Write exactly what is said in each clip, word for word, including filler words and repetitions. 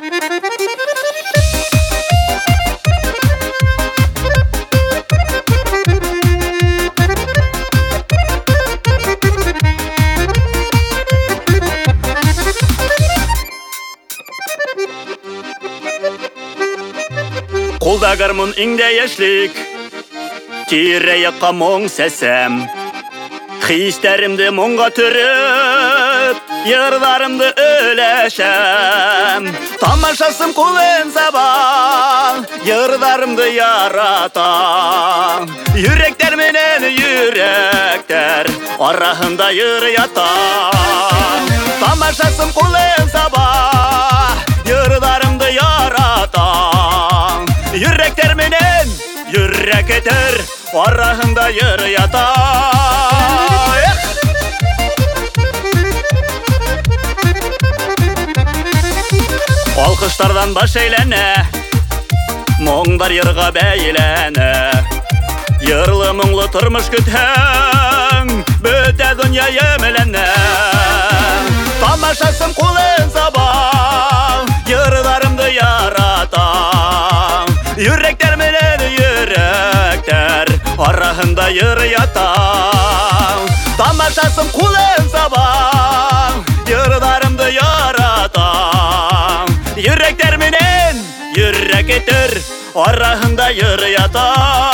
Қолда гармон иңде яшьлек, тирә-якка моң сәсәм. Хистәремде моңга төреп, йырларымды өләшәм. Тамашасым кулын сабан, йырларымды яратам. Йөрәктәр менән йөрәктәр, арасында йыр ята. Тамашасым кулын сабан, йырларымды яратам. Йөрәктәр менән йөрәк етер, арасында йыр ята. Алкыштардан баш әйләнә, моңдар йырга бәйләнә. Йырлы моңлы тормыш көтһәң, бөтә дөнья ямьләнә. Тамашасым кулын сабан, йырларымды яратам. Йөрәктәр менән йөрәктәр, арасында йыр ята. Тамашасым кулын сабан, йырларымды яратам. Йөрәктәр менән йөрәк етер, арасында йыр ята.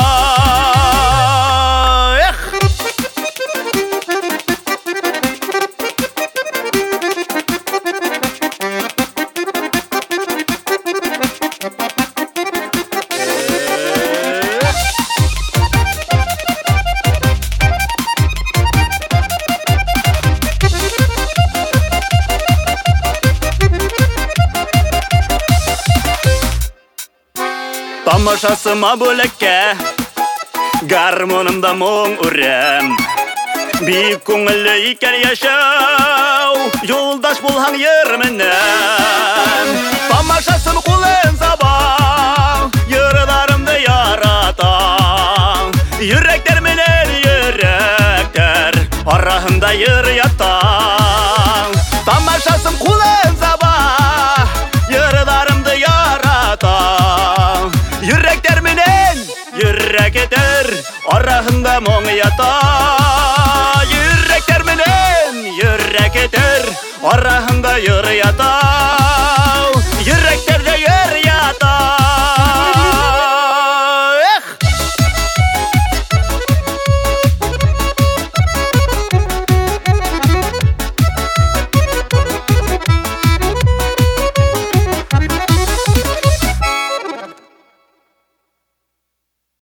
Тамашасыма бүлеккә, гармонымда моң үрәм. Бик күңелле икән яшәү, юлдаш булһаң йыр менән. Тамашасым кулын сабан, йырларымды яратам. Йөрәктәр менән йөрәктәр, арасында йыр ята. Тамашасым кулын сабан, йырларымды яратам. Йөрәктәр менән йөрәк етер, арасында моң ята.